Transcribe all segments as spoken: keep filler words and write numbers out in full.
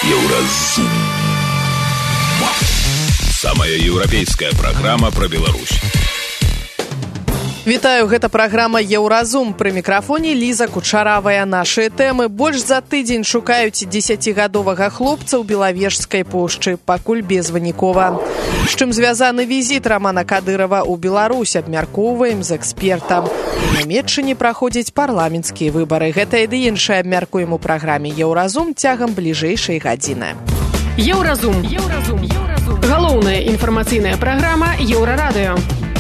Еўразум. Самая еўрапейская праграма пра Беларусь. Вітаю, гэта праграма «Еўразум». Пры мікрафоне Ліза Кучаравая. Нашыя тэмы. Больш за тыдзень шукаюць дзесяцігадовага хлопца ў Белавежскай пушчы. Пакуль безвынікова. З чым звязаны візіт Рамана Кадырова ў Беларусь, абмяркоўваем з экспертам. У Нямецчыне праходзяць парламенцкія выбары. Гэта і ды іншае абмяркуем у праграме «Еўразум» цягам бліжэйшай гадзіны. Еўразум. Еўразум. Еўразум. Галоўная інфармацыйная праграма «Еўрарадыё».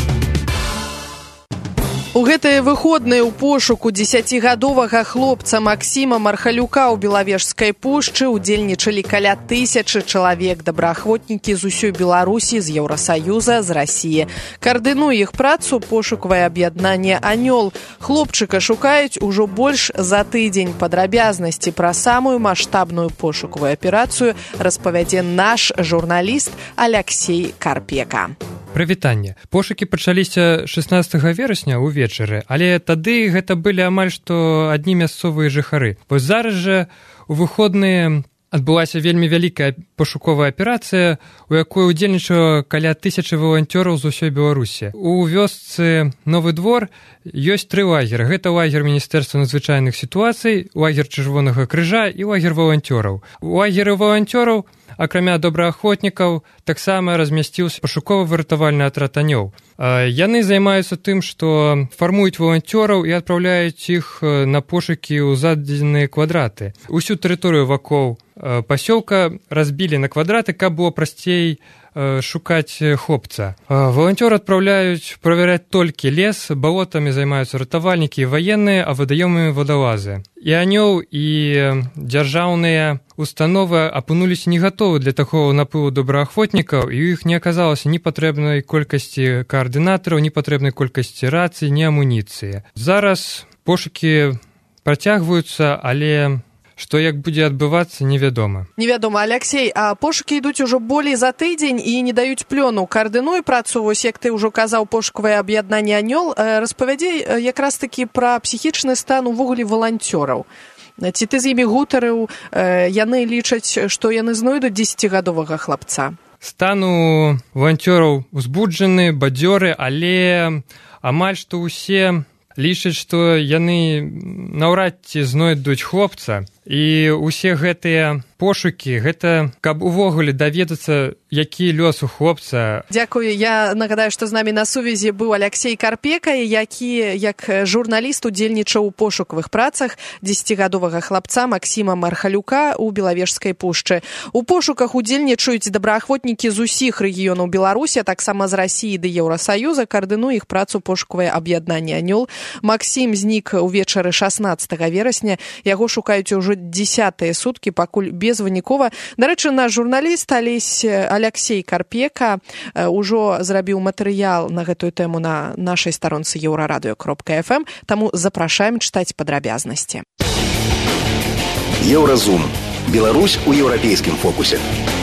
У гэтыя выходныя ў пошуку дзесяцігадовага хлопца Максіма Мархалюка ў Белавежскай пушчы удзельнічалі каля тысячы чалавек, добраахвотнікі з усёй Беларусі, з Еўрасаюза, з Расіі. Каардынуе іх працу пошукавае аб'яднанне «Анёл». Хлопчыка шукаюць ужо больш за тыдзень. Падрабязнасці пра самую маштабную пошукавую аперацыю распавядзе наш журналіст Аляксей Карпека. Прывітанне. Пошукі пачаліся шаснаццатага верасня ўвечары, але тады гэта былі амаль што адні мясцовыя жыхары. Вось зараз жа у выходныя адбылася вельмі вялікая пошуковая аперацыя, у якой удзельнічала каля тысячы валанцёраў з усёй Беларусі. У вёсцы Новы двор ёсць тры лагеры. Гэта лагер Міністэрства надзвычайных сітуацый, лагер Чырвонага крыжа і лагер валанцёраў. У лагеры валанцёраў, акрамя добраахвотнікаў, таксама размясціўся пашукова-выратавальны атрад «Анёл». Яны займаюцца тым, што фармуюць валанцёраў і адпраўляюць іх на пошукі ў зададзеныя квадраты. Усю тэрыторыю вакол пасёлка разбілі на квадраты, каб было прасцей шукаць хлопца. Валанцёры адпраўляюць правяраць толькі лес, балотамі займаюцца ратавальнікі і ваенныя, а вадаёмамі вадалазы. І «Анёл», і дзяржаўныя установы апынуліся не гатовы для такого наплыву добраахвотнікаў, і ў іх не аказалася ні патрэбнай колькасці каардынатараў, ні патрэбнай колькасці рацый, ні амуніцыі. Зараз пошукі працягваюцца, але што як будзе адбывацца, невядома. Невядома. Аляксей, а пошукі ідуць ужо болей за тыдзень і не даюць плёну. Каардынуе працу, вось як ты ўжо казаў, пошукавае аб'яднанне «Анёл». Распавядзі якраз такі пра псіхічны стан увогуле валанцёраў. Ці ты з імі гутарыў, яны лічаць, што яны знойдуць дзесяцігадовага хлапца? Стан у валанцёраў узбуджаны, бадзёры, але амаль што ўсе лічаць, што яны наўрад ці знойдуць хлопца. І ўсе гэтыя пошукі, гэта каб увогуле даведацца, які лёс у хлопца. Дзякую. Я нагадаю, што з намі на сувязі быў Аляксей Карпека, які як журналіст удзельнічаў у пошукавых працах дзесяцігадовага хлапца Максіма Мархалюка ў Белавежскай пушчы. У пошуках удзельнічаюць добраахвотнікі з усіх рэгіёнаў Беларусі, а таксама з Расіі ды Еўрасаюза. Каардынуе іх працу пошукавае аб'яднанне «Анёл». Максім знік увечары шаснаццатага верасня. Яго шукаюць ужо дзесятыя суткі, пакуль безвынікова. Дарэчы, наш журналіст Аляксей Карпека ўжо зрабіў матэрыял на гэтую тэму на нашай старонцы еўрарадыё кропка эф эм, таму запрашаем чытаць падрабязнасці. Еўразум. Беларусь у еўрапейскім фокусе.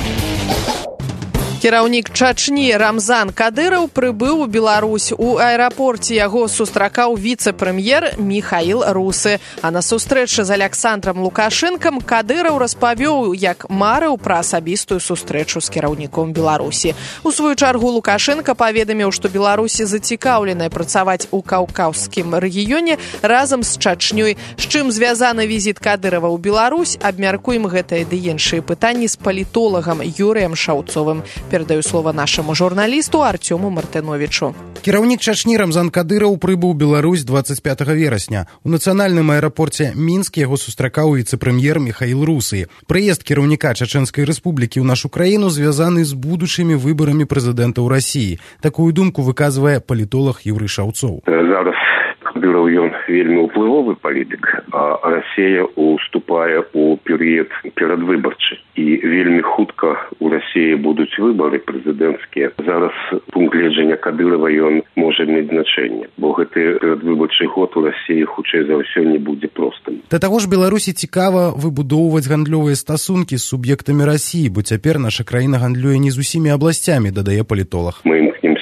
Кіраўнік Чачні Рамзан Кадыраў прыбыў у Беларусь. У аэрапорце яго сустракаў віцэ-прэм'ер Міхаіл Русы. А на сустрэчы з Аляксандрам Лукашэнкам Кадыраў распавёў, як марыў пра асабістую сустрэчу з кіраўніком Беларусі. У сваю чаргу Лукашэнка паведаміў, што Беларусі зацікаўленая працаваць у каўказскім рэгіёне разам з Чачнёй. З чым звязаны візіт Кадырава ў Беларусь, абмяркуем гэтыя ды іншыя пытанні з палітолагам Юрыем Шаўцовым. Перадаю слова нашаму журналісту Артёму Мартыновічу. Кіраўнік Чачні Рамзан Кадыраў прыбыў у Беларусь дваццаць пятага верасня. У нацыянальным аэрапорце Мінск яго сустракаў віцэ-прэм'ер Міхаіл Русы. Прыезд кіраўніка Чачэнскай рэспублікі ў нашу краіну звязаны з будучымі выбарамі прэзідэнта ў Расіі. Такую думку выказвае палітолог Юрый Шаўцоў. Зараз Кадыраў ён вельмі ўплывовы палітык, а Расія уступае ў перыяд перадвыбарчы. І вельмі хутка ў Расіі будуць выбары прэзідэнцкія. Зараз пункт гледжання Кадырава ён можа мець значэнне, бо гэты перадвыбарчы год у Расіі хутчэй за ўсё не будзе простым. Да таго ж Беларусі цікава выбудоўваць гандлёвыя стасункі з суб'ектамі Расіі, бо цяпер наша краіна гандлюе не з усімі абласцямі, дадае палітолог. Мы імкнемся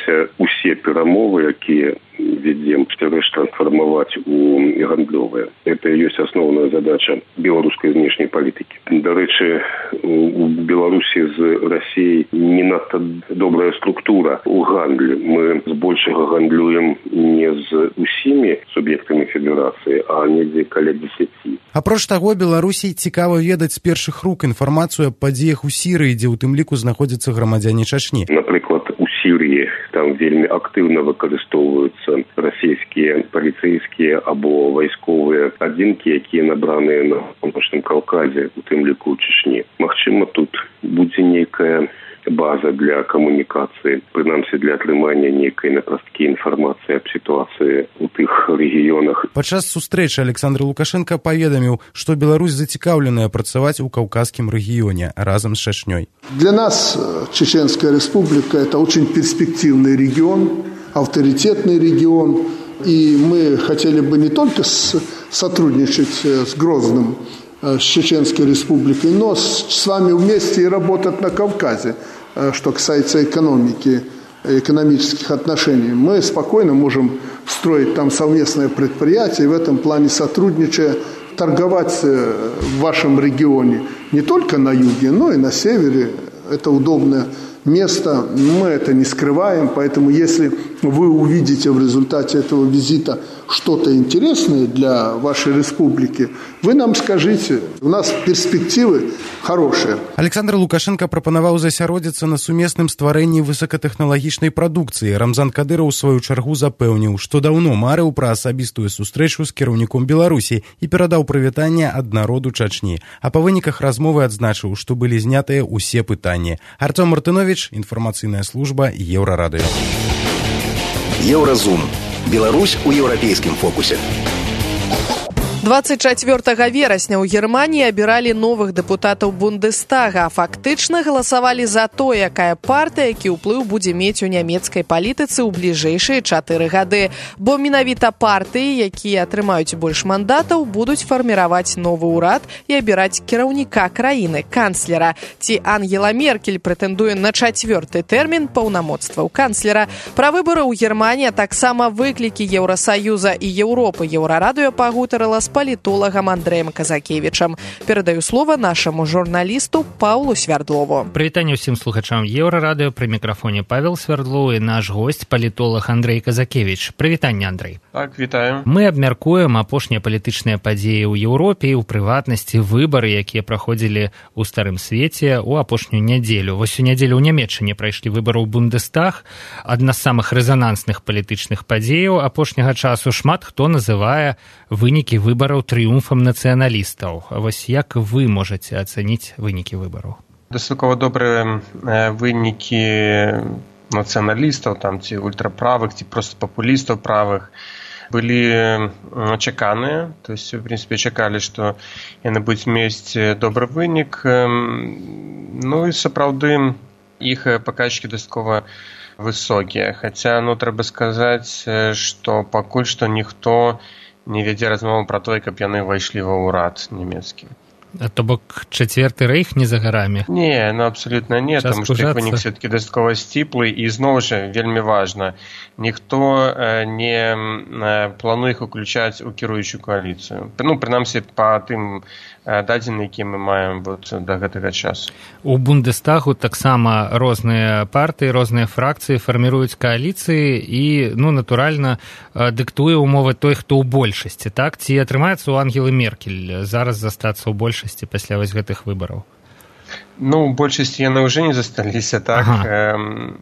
вядземся усе перамовы, якія ведзем, рэш трансфармаваць у гандлёвыя. Это і ёсць асноўная задача беларускай знешняй палітыкі. Дарэчы, у Беларусі з Расіяй не надта добрая структура у гандлі. Мы збольшага гандлюем не з усімі суб'ектамі федэрацыі, а недзе каля дзесяці. Апроч таго, Беларусі цікава ведаць з першых рук інфармацыю аб падзеях у Сірыі, дзе ў тым ліку знаходзяцца грамадзяне Чачні. Напрыклад, у Сірыі там вельмі актыўна выкарыстоўваюцца расійскія паліцэйскія або вайсковыя адзінкі, якія набраныя на Паўночным Каўказе, у тым ліку ў Чачні. Магчыма, тут будзе нейкая база для камунікацыі, прынамсі для атрымання нейкай напрасткі інфармацыі аб сітуацыі ў тых рэгіёнах. Падчас сустрэчы Александр Лукашенко паведаміў, што Беларусь зацікаўленая працаваць у Каўказскім рэгіёне разам з Чачнёй. Для нас Чеченская республика – это очень перспективный регион, авторитетный регион, и мы хотели бы не только сотрудничать с Грозным, с Чеченской республикой, но с вами вместе и работать на Кавказе, что касается экономики, экономических отношений. Мы спокойно можем строить там совместное предприятие, и в этом плане сотрудничая, торговать в вашем регионе не только на юге, но и на севере. Это удобное место, мы это не скрываем, поэтому если вы увидите в результате этого визита что-то интересное для вашей республики, вы нам скажите. У нас перспективы хорошие. Александр Лукашенко прапанаваў засяродзіцца на сумесным стварэнні высокатэхналагічнай прадукцыі. Рамзан Кадыраў у сваю чаргу запэўніў, што даўно марыў пра асабістую сустрэчу з кіраўніком Беларусі і перадаў прывітанне ад народу Чачні. А па выніках размовы адзначыў, што былі знятыя ўсе пытанні. Артём Мартынович, інфармацыйная служба Еўрарадыё. Еўразум. Беларусь у еўрапейскім фокусе. двадцать чацвёртага верасня ў Германіі абіралі новых дэпутатаў Бундестага. Фактычна галасавалі за то, якая партыя, які ўплыў будзе мець у нямецкай палітыцы ў бліжэйшыя чатыры гады. Бо менавіта партыі, якія атрымаюць больш мандатаў, будуць фарміраваць новы ўрад і абіраць кіраўніка краіны, канцлера. Ці Ангела Меркель прэтэндуе на чацвёрты тэрмін паўнамоцтваў канцлера. Пра выбары ў Германіі, таксама выклікі Еўрасаюза і Еўропы. Еўрарадыё пагутарыла з палітолагам Андрэем Казакевічам. Перадаю слова нашаму журналісту Паўлу Свярдлову. Прывітанне ўсім слухачам Еўрарадыё, пры мікрафоне Павел Свярдлоў і наш госць, палітолаг Андрэй Казакевіч. Прывітанне, Андрэй. Так, вітаю. Мы абмяркуем апошнія палітычныя падзеі ў Еўропе, у прыватнасці выбары, якія праходзілі ў старым свеце ў апошнюю нядзелю. Вось у нядзелю ў Нямецчыне прайшлі выбары ў Бундестаг, адна з самых рэзанансных палітычных падзеяў апошняга часу. Шмат хто называе вынікі выбараў трыумфам нацыяналістаў. Вось як вы можаце ацаніць вынікі выбараў? Дастаткова добрыя вынікі нацыяналістаў, там ці ультраправых, ці проста папулістаў правых былі чаканыя. То есть, в принципе, чакалі, што яны будуць мець добры вынік. Ну і сапраўды іх паказчыкі дастаткова высокія. Хаця, ну, трэба сказаць, што пакуль што ніхто не вядзе размову пра тое, каб яны ўвайшлі ва ўрад нямецкі. А то бок чацвёрты рэйх не за гарамі? Не, ну абсалютна не, таму што іх вынік все-таки дастаткова сціплы, і зноў жа вельмі важна, ніхто не плануе іх уключаць у кіруючую коаліцыю. Ну, прынамсі, па тым дадзены, які мы маем вот да гэтага часу. У Бундестагу таксама розныя партыі, розныя фракцыі фарміруюць кааліцыі і, ну, натуральна, дыктуе умовы той, хто ў большасці, так? Ці атрымаецца у Ангелы Меркель зараз застацца ў большасці пасля вось гэтых выбараў? Ну, у большасці яны ўжо не засталіся, так? Ага. Э,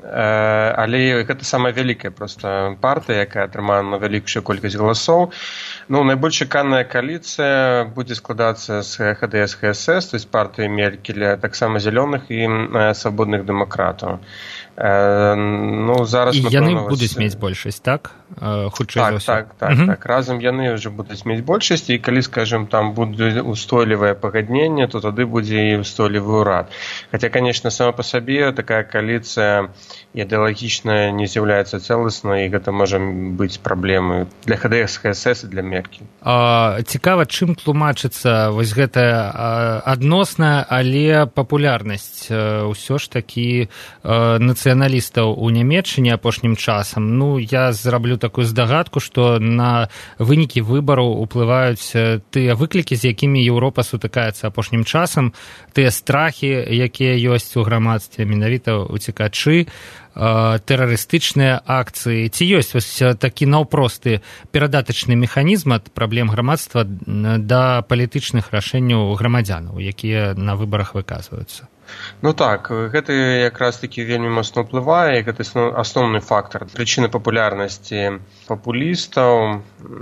э, але гэта самая вялікая проста партыя, якая атрымала вялікшую колькасць галасоў. Ну, найбольш чаканая коаліцыя будзе складацца з ха дэ эс ха эс эс, то есть партыі Меркеля, таксама зялёных і э, свабодных дэмакратаў. Э, ну, зараз, і напэўна, яны вас... будуць мець большасць, так? Э, хутчэй так, за ўсё. Так, так, угу. так. Разам яны ўжо будуць мець большасць, і калі, скажем, там будзе устойлівае пагадненне, то тады будзе і устойлівы ўрад. Хотя, конечно, сама по себе такая коалиция ідэалагічна не з'яўляецца цэласнай, і гэта можа быць праблемай для ха дэ эс ха эс эс і для Меркеля. Меркель. А, цікава, чым тлумачыцца вось гэтая адносная, але папулярнасць ўсё ж такі нацыяналістаў у Нямецчыне апошнім часам. Ну, я зраблю такую здагадку, што на вынікі выбараў уплываюць тыя выклікі, з якімі Еўропа сутыкаецца апошнім часам, тыя страхі, якія ёсць у грамадстве, менавіта уцекачы, тэрарыстычныя акцыі. Ці ёсць вось такі наўпросты перадатачны механізм ад праблем грамадства да палітычных рашэнняў грамадзянаў, якія на выбарах выказваюцца? Ну так, гэта якраз такі вельмі моцна ўплывае, гэта асноўны фактар прычыны папулярнасці папулістаў.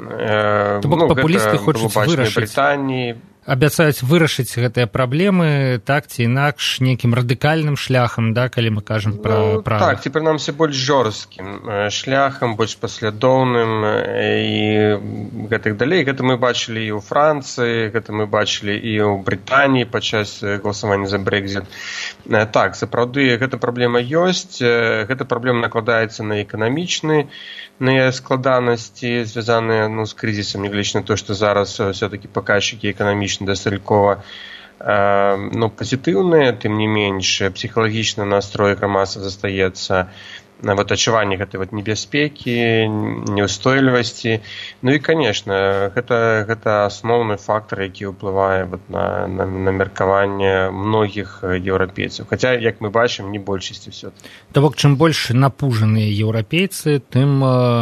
То бок ну, папулісты хочуць вырашыць Брытаніі. Абяцаюць вырашыць гэтыя праблемы так ці інакш нейкім радыкальным шляхам, да, калі мы кажам пра ну, права. Так, ці прынамсі больш жорсткім шляхам, больш паслядоўным і гэтых далей. Гэта мы бачылі і ў Францыі, гэта мы бачылі і ў Брытаніі падчас галасавання за Брэкзіт. Так, сапраўды, гэта праблема ёсць, гэта праблема накладаецца на эканамічны на складанасці, звязаныя ну, з крызісам, нягледзячы на то, што зараз все-таки паказчыкі эканамічныя дастаткова э, ну, пазітыўныя, тым не менш, псіхалагічны настрой грамадства застаецца вот, адчуванне гэтай вот, небяспекі, неўстойлівасці. Ну і, конечно, гэта, гэта асноўны фактор, які ўплывае вот, на, на, на меркаванне многіх еўрапейцаў. Хаця, як мы бачым, не большасці ўсё. То бок, чым больш напужаныя еўрапейцы, тым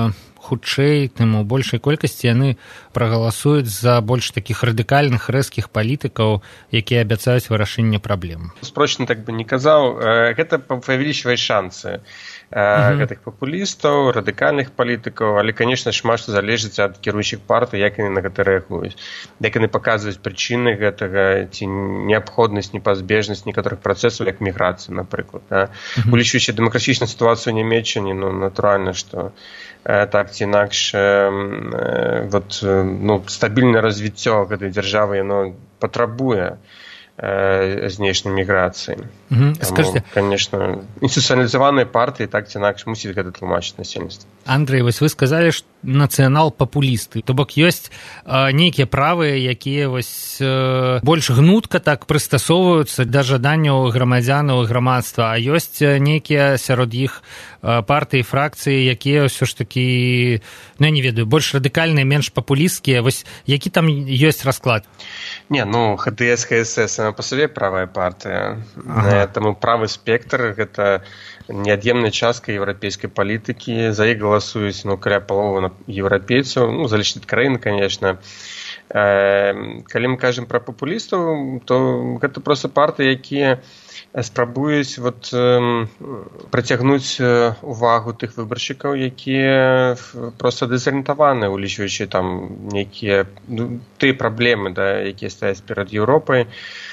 хутчэй, тым у большай колькасці яны прагаласуюць за больш такіх радыкальных, рэзкіх палітыкаў, якія абяцаюць вырашэнне праблем. Спрочна так бы не казаў, гэта павялічвае шансы Uh-huh. гэтых папулістаў, радыкальных палітыкаў, але, конечно, шмат што залежыць ад кіруючых партый, як яны на гэта рэагуюць, як яны паказваюць прычыны гэтага, ці неабходнасць, непазбежнасць некаторых працэсаў, як міграцыя, напрыклад. Да? Uh-huh. Улічваючы дэмакратычную сітуацыю ў Нямецчыне, ну, натуральна, што э, так ці інакш э, вот, ну, стабільнае развіццё гэтай дзяржавы, яно патрабуе знешняй міграцыі. Mm-hmm. Скажите, конечно, інстытуцыяналізаваныя партыі так ці інакш мусіць гэта тлумачыць насельніцтва. Андрэй, вось вы сказалі, што нацыянал-папулісты, то бок ёсць э, нейкія правыя, якія вось э, больш гнутка так прыстасоўваюцца да жаданняў грамадзянаў і грамадства, а ёсць нейкія сярод іх э, партыі, фракцыі, якія ўсё ж такі, ну я не ведаю, больш радыкальныя, менш папулісцкія. Вось які там ёсць расклад? Не, ну, ха дэ эс, ха эс эс сама па сабе правая партыя. Ага. Таму правы спектр – гэта неад'емная частка еўрапейскай палітыкі. За іх галасуюць, ну, каля паловы еўрапейцаў. Ну, залежыць ад краіны, конечно. Э, калі мы кажам пра папулістаў, то гэта проста партыі, якія спрабуюць вот, э, прыцягнуць увагу тых выбаршчыкаў, якія проста дэзарыентаваны, улічваючы там нейкія ну, тыя праблемы, да, якія стаяць перад Еўропай.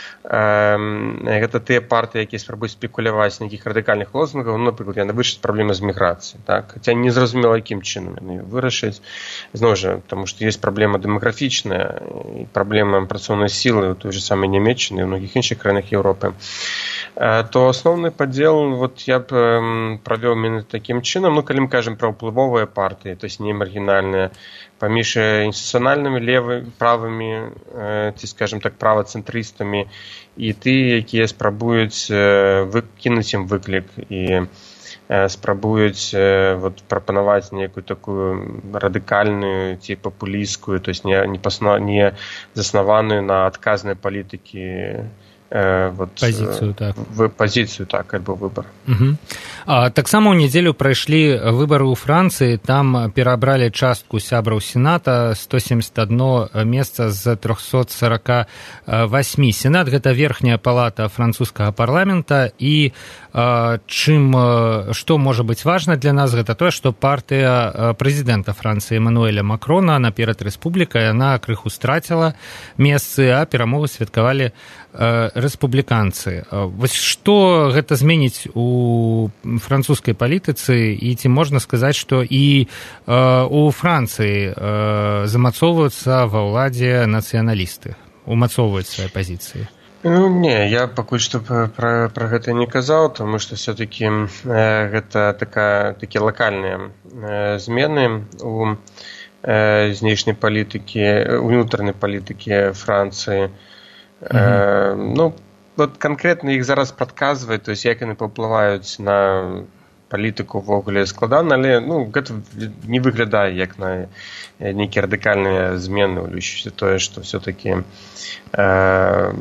Гэта тыя партыі, якія спрабуюць спекуляваць нейкіх радыкальных лозунгаў, ну, напрыклад, яны вырашаць праблемы з міграцыяй, так? Хаця незразумела, якім чынам яны вырашаць. Зноў жа, таму што ёсць праблема дэмаграфічная, праблема працоўнай сілы ў той же самай Нямецчыны і ў многіх іншых краінах Еўропы. То асноўны падзел вот, я б правёў менавіта такім чынам, ну, калі мы кажам пра ўплывовыя партыі, то есть не маргінальныя, паміж інстытуцыянальнымі левымі, правымі, ці, скажем так, правацэнтрыстамі, і тыя, якія спрабуюць выкінуць ім выклік і спрабуюць вот, прапанаваць нейкую такую радыкальную ці папулісцкую, то есть не, не, пасна, не заснаваную на адказнай палітыкі вот, пазіцыю, так. В, пазіцыю, так, альбо выбар. Угу. А, таксама ў нядзелю прайшлі выбары ў Францыі, там перабралі частку сябраў Сената, сто семьдесят одно месца з трёхсот сорока восьми. Сенат – гэта верхняя палата французскага парламента, і а, чым, што можа быць важна для нас, гэта тое, што партыя прэзідэнта Францыі Эмануэля Макрона наперад рэспублікай, яна крыху страціла месцы, а перамогу святкавалі рэспубліканцы. Вось што гэта зменіць у французскай палітыцы, і ці можна сказаць, што і у Францыі замацоўваюцца ва ўладзе нацыяналісты, умацоўваюць свае пазіцыі? Ну, не, я пакуль што пра, пра гэта не казаў, тому што все-таки э, гэта такая, такія лакальныя э, змены у знешняй палітыкі, унутранай палітыкі Францыі. Mm-hmm. Ну, вот канкрэтна іх зараз прадказваць, то есть як яны паўплываюць на палітыку ўвогуле складана, але ну, гэта не выглядае як на нейкія радыкальныя змены, улічваючы тое, што все-таки э,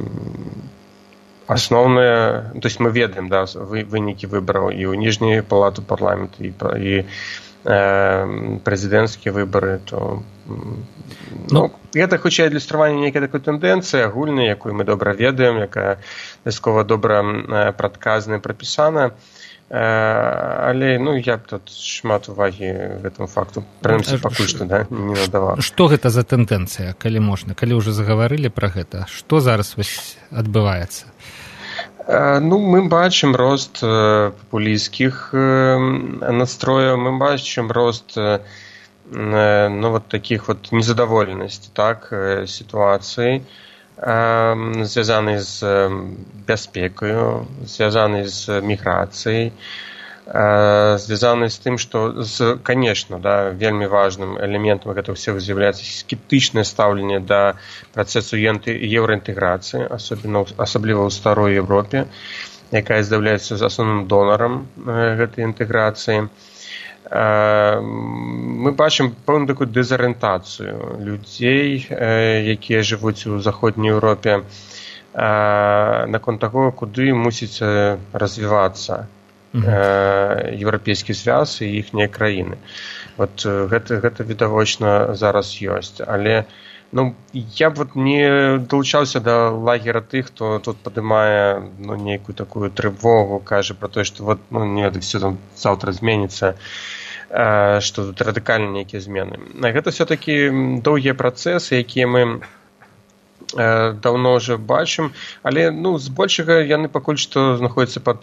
асноўныя, то есть мы ведаем, да, вынікі выбараў і ў ніжняй палату парламенту, і, і э, прэзідэнцкія выбары, то ну, гэта хутчэй адлюстраванне нейкай такой тэндэнцыі агульнай, якую мы добра ведаем, якая дастаткова добра прадказана і прапісана. Але ну я б тут шмат увагі гэтаму факту прынамсі пакуль што да, не надаваў. Што гэта за тэндэнцыя, калі можна, калі ўжо загаварылі пра гэта, што зараз вось адбываецца? Ну, мы бачым рост папулісцкіх настрояў, мы бачым рост ну вот такіх вот незадаволенасці, так, сітуацыі, звязаны з бяспекаю, звязаны з міграцыяй, звязаны з тым, што, з, конечно, да, вельмі важным элементам гэта ўсё з'яўляецца скептычнае стаўленне да працэсу еўраінтэграцыі, асабліва ў старой Еўропе, якая з'яўляецца асноўным донарам гэтай інтэграцыі. Мы бачым пэўную такую дэзарыентацыю людзей, якія жывуць у заходняй Еўропе, наконт таго, куды мусіць развівацца еўрапейскі звяз і іхнія краіны. Вот гэта, гэта відавочна зараз ёсць. Але ну, я б вот не далучаўся да лагера тых, хто тут падымае ну, нейкую такую трывогу, кажа пра тое, што вот, ну, не, все там заўтра зменіцца, што тут радыкальна нейкія змены. Гэта все-таки доўгія працэсы, якія мы даўно ўжо бачым, але ну, збольшага яны пакуль што знаходзяцца пад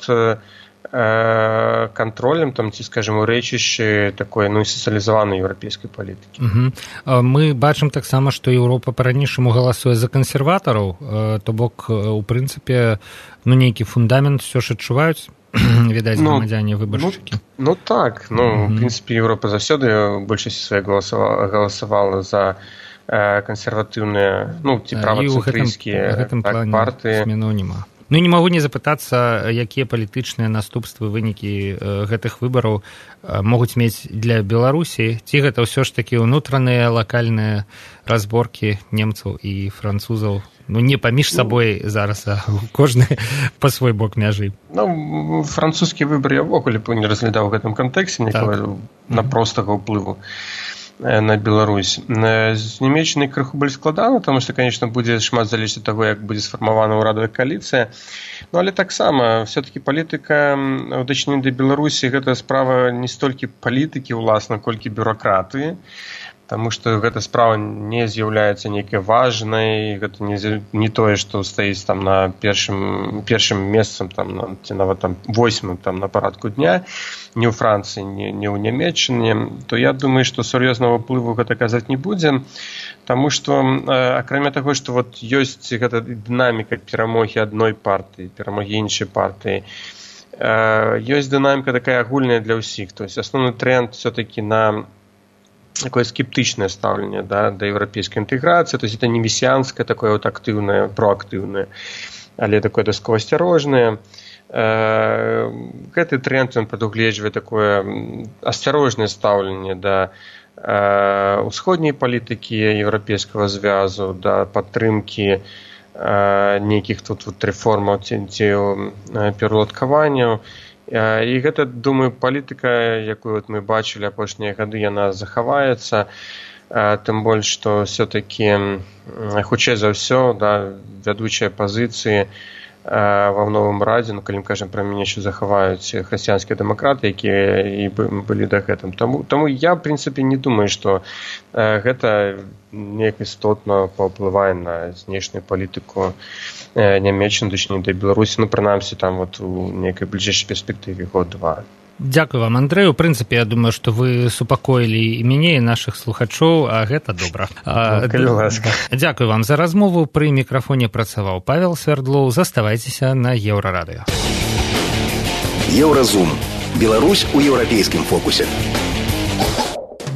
кантролем, там, ці, скажем, у рэчышчы такой ну, сацыялізаванай еўрапейскай палітыкі. Угу. Мы бачым таксама, што Еўропа па-ранейшаму галасуе за кансерватараў, то бок, у прынцыпе, ну, нейкі фундамент все ж адчуваюць, відаць, грамадзяне, выбаршчыкі. Ну, ну так, ну, mm-hmm. в прынцыпе, Еўропа заўсёды большасці свае галасавала, галасавала за э, кансерватыўныя, ну, ці правацэнтрыйскія так, партыі. Зменаў няма. Ну, не магу не запытацца, якія палітычныя наступствы, вынікі э, гэтых выбараў э, могуць мець для Беларусі, ці гэта ўсё ж такі ўнутраныя лакальныя разборкі немцаў і французаў, ну, не паміж сабой зараз, а кожны па свой бок мяжы. Ну, французскія выбары я ўвогуле не разглядаў у гэтым кантэксце нікога на простага ўплыву на Беларусь. З нямецчынай крыху больш складана, таму што, конечно, будзе шмат залежыць ад таго, як будзе сфармавана ўрадавая кааліцыя. Ну, але таксама, все-таки палітыка ў дачыненні да Беларусі гэта справа не столькі палітыкі, уласна, колькі бюракратыі. Таму што гэта справа не з'яўляецца нейкай важнай, гэта не, не тое, што стаіць там на першым, першым месцам, там, на, ці нават там восьмым там, на парадку дня, ні ў Францыі, ні, ні ў Нямецчыне, то я думаю, што сур'ёзнага ўплыву гэта казаць не будзе, таму што, акрамя таго, што вот ёсць гэта дынаміка перамогі адной партыі, перамогі іншай партыі, ёсць дынаміка такая агульная для ўсіх, то есть асноўны тренд все-таки на такое скептычнае стаўленне да, да еўрапейскай інтэграцыі, то есть это не месіянскае, такое вот актыўнае, проактыўнае, але такое дастаткова асцярожнае. Гэты тренд, ён прадугледжвае такое асцярожнае стаўленне да ўсходняй палітыкі еўрапейскага звязу, да падтрымкі нейкіх тут вот рэформаў ці, ці пераўладкаванняў. І гэта, думаю, палітыка, якую вот мы бачылі апошнія гады, яна захаваецца, тым больш, што все-таки хутчэй за ўсё, да, вядучыя пазіцыі ва новым радзе, ну, калі мы кажам пра мяне, що захаваюць хрысціянскія дэмакраты, якія і былі дагэтым. Таму, таму я, в прынцыпе, не думаю, што гэта неяк істотна паўплывае на знешнюю палітыку Нямецчыны, дачыненні да Беларусі, ну, прынамсі, там вот у нейкай бліжэйшай перспектыве год-два. Дзякую вам, Андрэй. У прынцыпе, я думаю, што вы супакоілі і мяне, і нашых слухачоў, а гэта добра. Калі ласка. Дзякую вам за размову. Пры мікрафоне працаваў Павел Свердлоў. Заставайцеся на Еўрарадыё. Еўразум. Беларусь у еўрапейскім фокусе.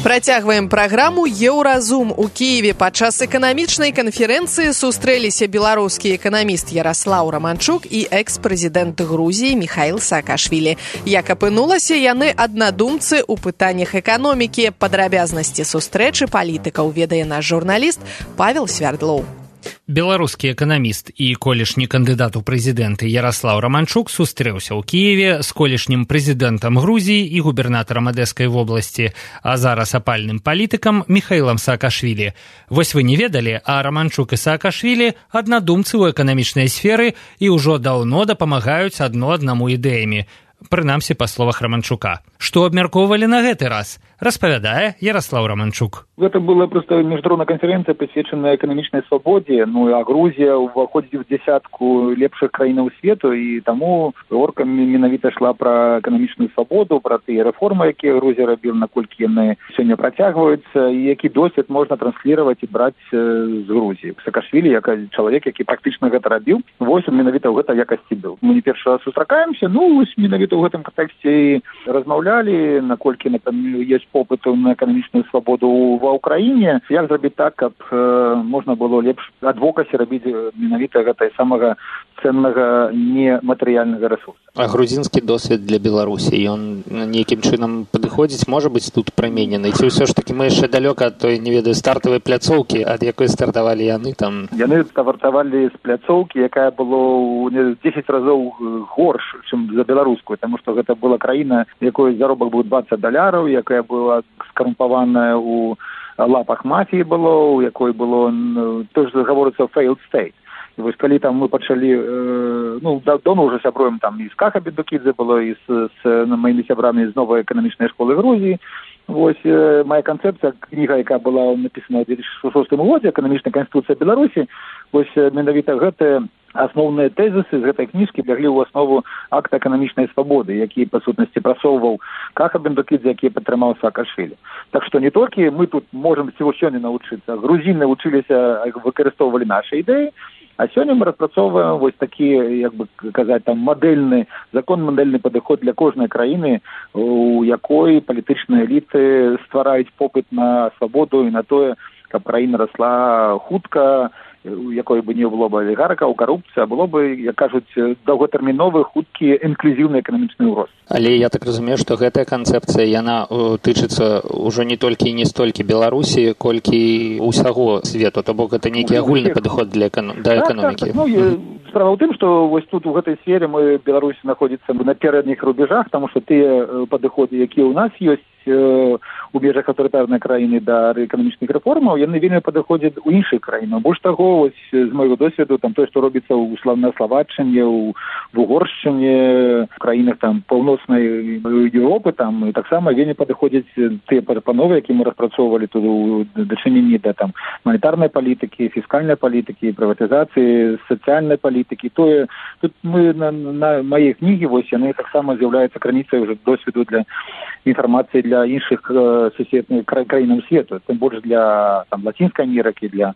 Працягваем праграму «Еўразум». У Киеве падчас эканамічнай канферэнцыі сустрэліся беларускі эканаміст Яраслаў Романчук і экс-прэзідэнт Грузіі Михаил Саакашвілі. Як апынулася, яны аднадумцы ў пытаннях эканомікі. Падрабязнасці сустрэчы палітыкаў ведае наш журналіст Павел Свярдлоў. Беларускі эканаміст і колішні кандыдат у прэзідэнты Яраслаў Романчук сустрэўся ў Киеве з колішнім прэзідэнтам Грузіі і губернатарам Адэскай вобласці, а зараз апальным палітыкам Михаилом Саакашвілі. Вось вы не ведалі, а Романчук і Саакашвілі аднадумцы ў эканамічнай сферы і ўжо даўно дапамагаюць адно аднаму ідэямі. Прынамсі, па словах Романчука. Што абмяркоўвалі на гэты раз? Распавядае Яраслаў Романчук. Это была просто международная конференция, посвященная экономичной свободе. Ну, а Грузия входит в десятку лепших краинов свету, и тому орка менавіта шла про экономичную свободу, про те реформы, які Грузия робила, наколькі яны сёння працягваюцца, і які досвід можна транслировать і браць з Грузии. Саакашвілі, як чалавек, які практычна гэта рабіў, вось менавіта ў гэта якасці быў. Мы не першы раз сустракаемся, ну, вось менавіта ў гэтым кантэксце размаўлялі, наколькі, например, ёсць попыту на эканамічную свабоду ва ўкраіне, як зрабіць так, каб э, можна было лепш адвокасі рабіць менавіта гэтай самага ценнага нематэрыяльнага рэсурса. А грузінскі досвед для Беларусі, ён нейкім чынам падыходзіць, можа быць тут праменены? Ці ўсё ж такі мы яшчэ далёка ад той, не ведаю, стартавай пляцоўкі, ад якой стартавалі яны там? Яны стартавалі з пляцоўкі, якая была ў дзесяць разоў горш, чым за беларускую, таму што гэта была краіна, якой заробак быў дваццаць даляраў, якая была скарумпаваная ў лапах мафіі было, у якой было, то ж гаворыцца failed state. І вось калі там мы пачалі, э, ну, давно ўжо сябруем там і з Каха Бедукідзе было, і з, з маімі сябрамі з новай эканамічнай школы Грузіі. Вось э, моя канцэпцыя, кніга, якая была напісана ў две тысячы шостым годзе, эканамічная канстытуцыя Беларусі, вось менавіта гэтыя асноўныя тэзісы з гэтай кніжкі ляглі ў аснову акта эканамічнай свабоды, які, па сутнасці, прасоўваў Каха Бедукідзе, які падтрымаў Саакашвілі. Так што не толькі мы тут можам сёння навучыцца, грузіны вучыліся, выкарыстоўвалі нашы ідэі, а сёння мы распрацоўваем вось такі, як бы казаць, там мадэльны, закон мадэльны падыход для кожнай краіны, у якой палітычныя эліты ствараюць попыт на свабоду і на тое, каб краіна расла хутка, у якой бы не было бы алігаркаў, карупцыя, было бы, як кажуць, доўгатэрміновы, хуткі, інклюзіўны эканамічны ўрост. Але я так разумею, што гэтая канцэпцыя, яна тычыцца ўжо не толькі і не столькі Беларусі, колькі ўсяго свету, то бок гэта нейкі агульны падыход для эканом... да эканомікі. Так, так, ну, справа ў тым, што вось тут у гэтай сфере мы, Беларусь, знаходзіцца на перадніх рубежах, таму што тыя падыходы, якія ў нас ёсць у межах аўтарытарнай краіны да эканамічных рэформаў, яны вельмі падыходзяць у іншых краінах. Больш таго, вось з майго досведу, там тое, што робіцца ў славна Славаччыне, у Угоршчыне, в краінах там паўночнай Еўропы, там і таксама вельмі падыходзяць тыя прапановы, які мы распрацоўвалі тут у дачыненні да там манетарнай палітыкі, фіскальнай палітыкі, прыватызацыі, сацыяльнай палітыкі. Тое тут мы на, на маей кнігі, вось яны таксама з'яўляюцца крыніцай уже досведу для інфармацыі для для іншых э, суседных краінаў свету, тым больш для там лацінскай Амерыкі, для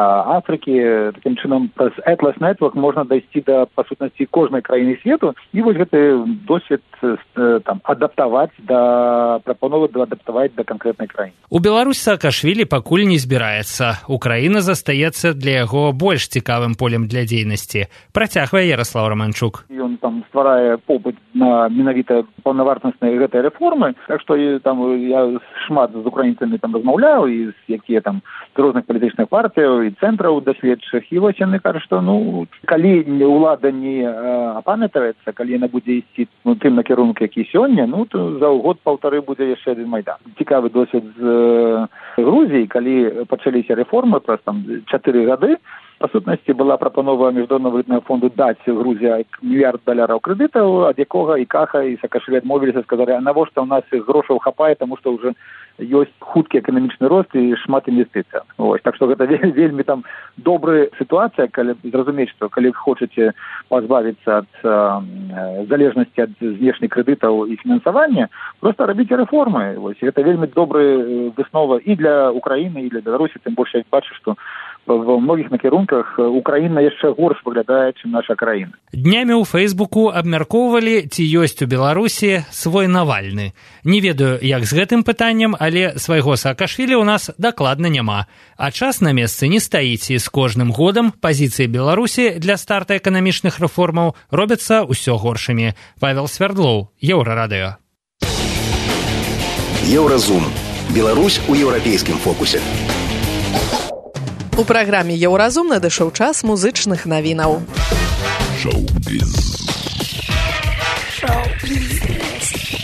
Афрыкі. Такім чынам праз Atlas Network можна дайсці да па сутнасці кожнай краіны свету і вось гэты досвед там адаптаваць да прапановы адаптаваць да канкрэтнай краіны. У Беларусь Саакашвілі пакуль не збіраецца. Украіна застаецца для яго больш цікавым полем для дзейнасці. Працягвае Яраслаў Романчук. Ён там стварае попыт на менавіта паўнавартасныя гэтай рэформы, так што там я шмат з украінцамі там размаўляю і з якія там з розных палітычных партыяў і цэнтраў даследчых, і вось яны кажуць, што ну калі ўлада не апамятаецца, калі яна будзе ісці ну, тым накірунку, які сёння, ну то за год-паўтары будзе яшчэ адзін майдан. Цікавы досвед з Грузіі, калі пачаліся рэформы праз там чатыры гады, па сутнасці была прапанова міжнароднага валютнага фонду даць Грузія мільярд даляраў крэдытаў, ад якога і Каха, і Саакашвілі адмовіліся, сказалі, а навошта ў нас грошаў хапае, таму што ўжо ёсць хуткі эканамічны рост і шмат інвестыцый. Ось, так што гэта вельмі, вельмі там добрая сітуацыя, калі зразумець, што калі хочаце пазбавіцца ад э, залежнасці ад знешніх крэдытаў і фінансавання, проста рабіце рэформы. Ось, гэта вельмі добрая выснова і для Украіны, і для Беларусі, тым больш я бачу, што во многіх накірунках Украіна яшчэ горш выглядае, чым наша краіна. Днямі ў Фэйсбуку абмяркоўвалі, ці ёсць у Беларусі свой Навальны. Не ведаю, як з гэтым пытаннем, але свайго Саакашвілі ў нас дакладна няма. А час на месцы не стаіць, і з кожным годам пазіцыі Беларусі для старта эканамічных рэформаў робяцца ўсё горшымі. Павел Свердлоў, Еўрарадыё. Еўразум. Беларусь у еўрапейскім фокусе. У праграме «Еўразум» надышоў час музычных навінаў. Шоу-біз. Шоу-біз.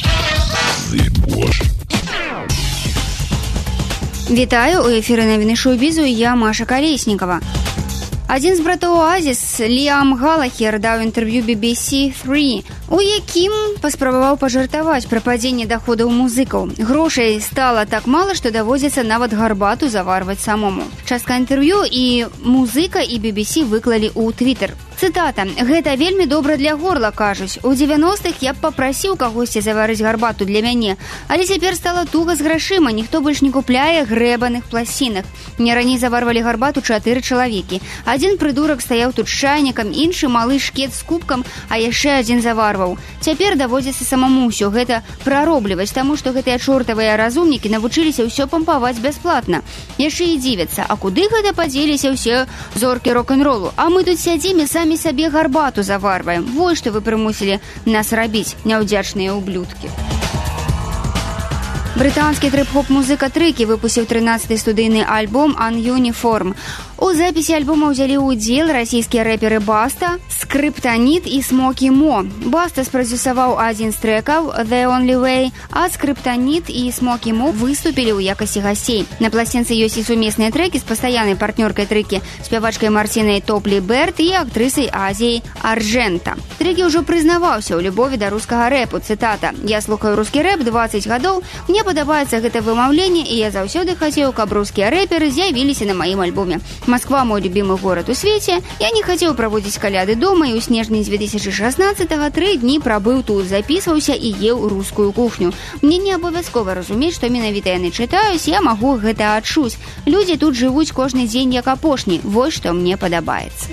Вітаю, у эфіры навіны шоу-бізу, я Маша Калеснікова. Адзін з братоў Оазіс, Ліам Галахер, даў інтэрв'ю би би сі три, у якім паспрабаваў пажартаваць пра падзенне даходаў музыкаў. Грошай стала так мала, што даводзіцца нават гарбату заварваць самому. Частка інтэрв'ю і музыка і би би сі выклалі ў Твіттер. Цытата. «Гэта вельмі добра для горла, кажуць. У дзевяностых я б папрасіў кагосьці заварыць гарбату для мяне, але цяпер стала туга з грашыма, ніхто больш не купляе грэбаных пласінак. Мне раней заварвалі гарбату чатыры чалавекі. Адзін прыдурак стаяў тут з чайнікам, іншы малы шкет з кубкам, а яшчэ адзін заварваў. Цяпер даводзіцца самому ўсё гэта праробліваць, таму што гэтыя чортавыя разумнікі навучыліся ўсё пампаваць бясплатна. Яшчэ і дзівяцца, а куды гэта падзеліся ўсе зоркі рок-н-ролу? А мы тут сядзім і самі сабе гарбату заварваем. Вось што вы прымусілі нас рабіць, няўдзячныя ублюдкі». Брытанскі трып-хоп музыка Трыкі выпусціў трынаццаты студыйны альбом «Ununiform». У запіси альбома ўзялі ўдзел расійскія рэперы Баста, Скрыптаніт і Смокі Мо. Баста спрадзюсаваў адзін з трэкаў «The Only Way», а Скрыптаніт і Смокі Мо выступілі ў якасці гасцей. На пласцінцы ёсць і сумесныя трэкі з пастаяннай партнёркай Трыкі, спявачкай Марцінай Топлі Берт і актрысай Азіяй Аржэнта. Трыкі ўжо прызнаваўся ў любові да рускага рэпу. Цытата. «Я слухаю рускі рэп дваццаць гадоў, мне падабаецца гэта вымаўленне, і я заўсёды хацеў, каб рускія рэперы з'явіліся на маім альбоме. Москва мой любимый город у свеце. Я не хацеў праводзіць каляды дома, і ў снежні дзве тысячы шаснаццатага тры дні прабыў тут, запісваўся і еў рускую кухню. Мне не абавязкова разумець, што менавіта яны чытаюць, я магу гэта адчуць. Людзі тут жывуць кожны дзень як апошні. Вось што мне падабаецца».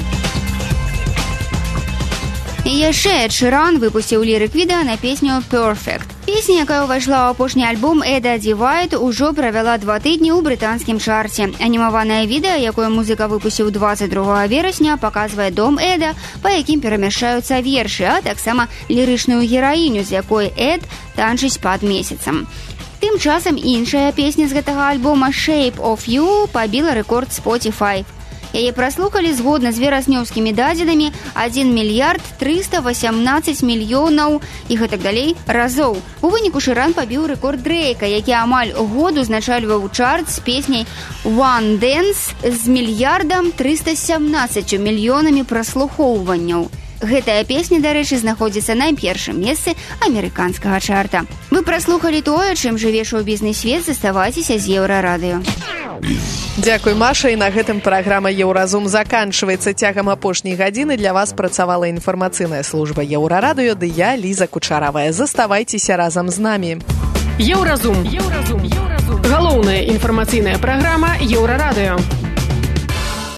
І яшчэ Эд Шыран выпусціў лірык-відэа на песню «Perfect». Песня, якая ўвайшла ў апошні альбом Эда Дівайт, ужо правяла два тыдні ў брытанскім чарце. Анімаванае відэа, якое музыка выпусціў дваццаць другога верасня, паказвае дом Эда, па якім перамяшчаюцца вершы, а таксама лірычную гераіню, з якой Эд танчыць пад месяцам. Тым часам іншая песня з гэтага альбома «Shape of You» пабіла рэкорд Spotify. Яе праслухалі згодна з вераснёўскімі дадзенамі адзін мільярд трыста васямнаццаць мільёнаў і гэтак далей разоў. У выніку Шыран пабіў рэкорд Дрэйка, які амаль год узначальваў чарт з песняй «One Dance» з мільярдам трыста сямнаццаццю мільёнамі праслухоўванняў. Гэтая песня, дарэчы, знаходзіцца на першым месцы амерыканскага чарта. Вы праслухалі тое, чым жыве шоу-бізнес свет, заставайцеся з Еўрарадыё. Дзякуй, Маша, і на гэтым праграма «Еўразум» заканчваецца. Цягам апошняй гадзіны для вас працавала інфармацыйная служба Еўрарадыё, ды я, Ліза Кучаравая. Заставайцеся разам з намі. Еўразум. Еўразум. Галоўная інфармацыйная праграма Еўрарадыё.